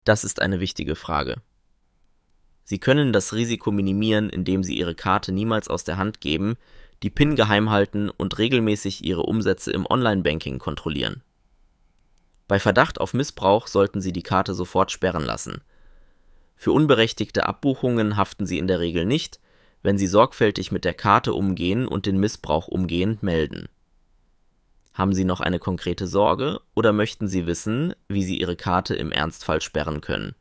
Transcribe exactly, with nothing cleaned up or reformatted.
Das ist eine wichtige Frage. Sie können das Risiko minimieren, indem Sie Ihre Karte niemals aus der Hand geben, die PIN geheim halten und regelmäßig Ihre Umsätze im Online-Banking kontrollieren. Bei Verdacht auf Missbrauch sollten Sie die Karte sofort sperren lassen. Für unberechtigte Abbuchungen haften Sie in der Regel nicht, wenn Sie sorgfältig mit der Karte umgehen und den Missbrauch umgehend melden. Haben Sie noch eine konkrete Sorge oder möchten Sie wissen, wie Sie Ihre Karte im Ernstfall sperren können?